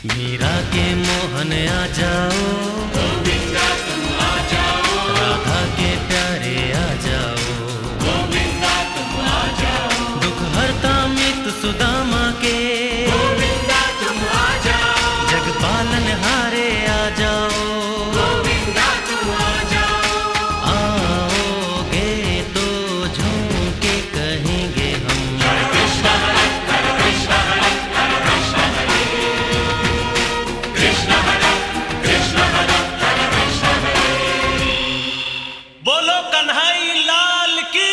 मीरा के मोहन आ जाओ, गोविंदा तुम आ जाओ, राधा के प्यारे आ जाओ, गोविंदा तुम आ जाओ, दुख हरता मित सुदामा के, गोविंदा तुम आ जाओ, जग पालन हारे आ जाओ, गोविंदा तुम आ जाओ, आओगे तो झूम के कहेंगे हम, हरे कृष्ण हरे कृष्ण, हरे कृष्ण हरे कृष्ण, हरे कृष्ण हरे कृष्ण हरे। बोलो कन्हई लाल की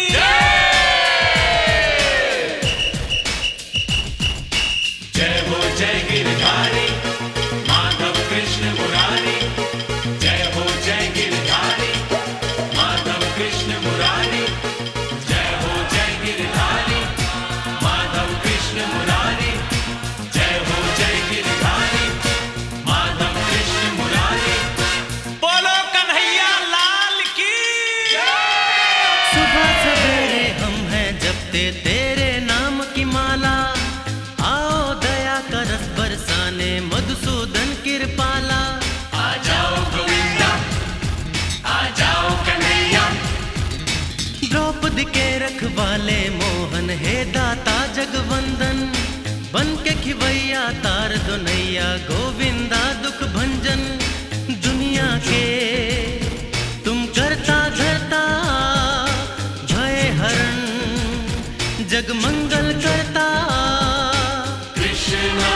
जय हो जय गिरधारी माधव कृष्ण मुरारी, जय हो जय गिरधारी माधव कृष्ण मुरारी, जय हो जय गिरधारी माधव कृष्ण मुरारी, जय हो जय गिरधारी माधव कृष्ण मुरारी। बोलो कन्हैया लाल की सुबह सवेरे हम हैं जपते तेरे नाम की माला, आओ दया का रस बरसाने मधुसूदन कृपाला, आ जाओ गोविंदा, आ जाओ कन्हैया, द्रौपदी के रखवाले मोहन हे दाता जगवंदन, बन के खिवैया तार दो नैया गोविंदा दुख भंजन, दुनिया के तुम करता धरता भय हरण, जग मंगल करता कृष्णा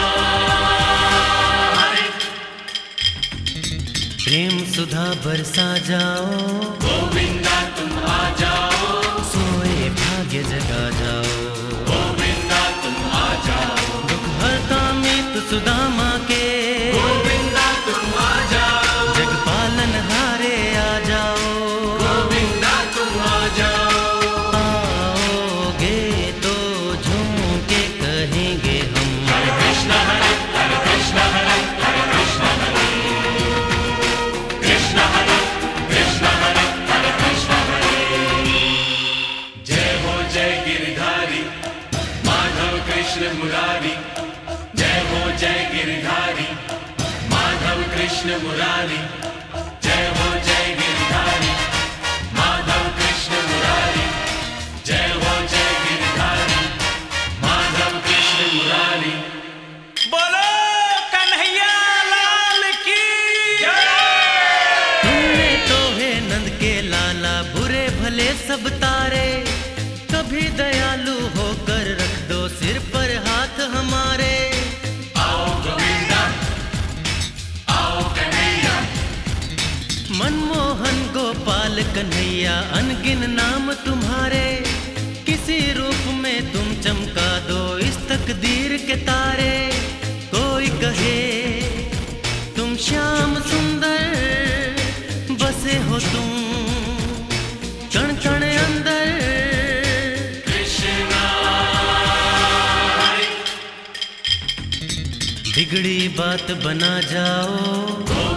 हरे प्रेम सुधा बरसा जाओ, गोविंदा तुम आ जाओ, सोए भाग्य जगा जाओ, गोविंदा तुम आ जाओ, दुख हरता मित सुदामा के, गोविंदा तुम आ जाओ, जग पालन हारे आ जाओ, गोविंदा तुम आ जाओ, आओगे तो झूम के कहेंगे हम, हरे कृष्ण हरे कृष्ण, हरे कृष्ण हरे कृष्ण, हरे कृष्ण हरे कृष्ण हरे। जय हो जय गिरधारी माधव कृष्ण मुरारी, जय हो जय गिरधारी माधव कृष्ण मुरारी, जय हो जय गिरधारी माधव कृष्ण मुरारी, जय हो जय गिरधारी माधव कृष्ण मुरारी। बोलो कन्हैया लाल की तुमने तो है नंद के लाला बुरे भले सब तारे, कभी दयालु होकर रख दो सिर पर हाथ हमारे, आओ गोविंदा, आओ कन्हैया, मनमोहन गोपाल कन्हैया अनगिन नाम तुम्हारे, किसी रूप में तुम चमका दो इस तकदीर के तारे, कोई कहे तुम श्याम सुंदर बसे हो तुम कण कण अंदर, कृष्णा हरे बिगड़ी बात बना जाओ,